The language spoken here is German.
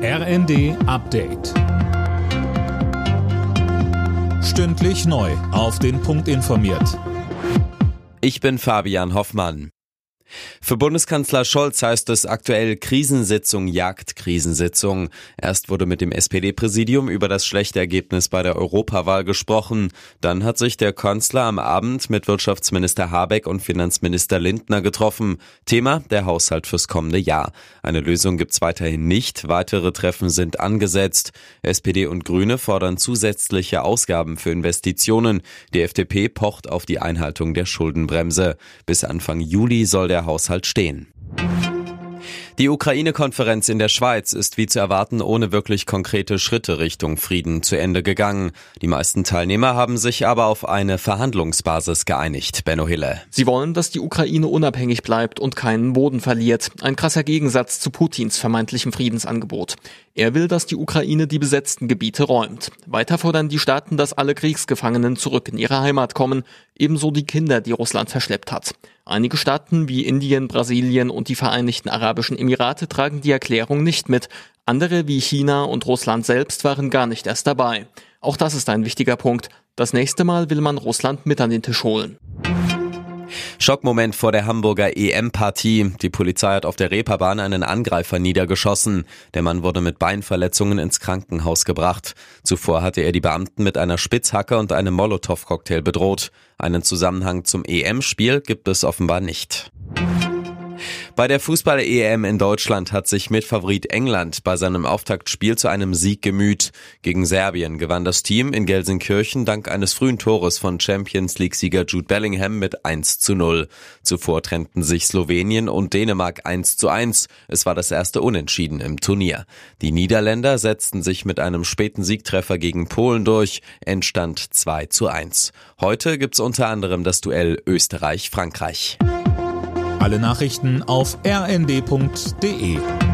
RND Update. Stündlich neu auf den Punkt informiert. Ich bin Fabian Hoffmann. Für Bundeskanzler Scholz heißt es aktuell Krisensitzung jagt Krisensitzung. Erst wurde mit dem SPD-Präsidium über das schlechte Ergebnis bei der Europawahl gesprochen. Dann hat sich der Kanzler am Abend mit Wirtschaftsminister Habeck und Finanzminister Lindner getroffen. Thema der Haushalt fürs kommende Jahr. Eine Lösung gibt's weiterhin nicht. Weitere Treffen sind angesetzt. SPD und Grüne fordern zusätzliche Ausgaben für Investitionen. Die FDP pocht auf die Einhaltung der Schuldenbremse. Bis Anfang Juli soll der Haushalt stehen. Die Ukraine-Konferenz in der Schweiz ist wie zu erwarten ohne wirklich konkrete Schritte Richtung Frieden zu Ende gegangen. Die meisten Teilnehmer haben sich aber auf eine Verhandlungsbasis geeinigt. Benno Hille. Sie wollen, dass die Ukraine unabhängig bleibt und keinen Boden verliert. Ein krasser Gegensatz zu Putins vermeintlichem Friedensangebot. Er will, dass die Ukraine die besetzten Gebiete räumt. Weiter fordern die Staaten, dass alle Kriegsgefangenen zurück in ihre Heimat kommen, ebenso die Kinder, die Russland verschleppt hat. Einige Staaten wie Indien, Brasilien und die Vereinigten Arabischen Emirate tragen die Erklärung nicht mit. Andere wie China und Russland selbst waren gar nicht erst dabei. Auch das ist ein wichtiger Punkt. Das nächste Mal will man Russland mit an den Tisch holen. Schockmoment vor der Hamburger EM-Partie. Die Polizei hat auf der Reeperbahn einen Angreifer niedergeschossen. Der Mann wurde mit Beinverletzungen ins Krankenhaus gebracht. Zuvor hatte er die Beamten mit einer Spitzhacke und einem Molotow-Cocktail bedroht. Einen Zusammenhang zum EM-Spiel gibt es offenbar nicht. Bei der Fußball-EM in Deutschland hat sich Mitfavorit England bei seinem Auftaktspiel zu einem Sieg gemüht. Gegen Serbien gewann das Team in Gelsenkirchen dank eines frühen Tores von Champions-League-Sieger Jude Bellingham mit 1:0. Zuvor trennten sich Slowenien und Dänemark 1:1. Es war das erste Unentschieden im Turnier. Die Niederländer setzten sich mit einem späten Siegtreffer gegen Polen durch. Endstand 2:1. Heute gibt's unter anderem das Duell Österreich-Frankreich. Alle Nachrichten auf rnd.de.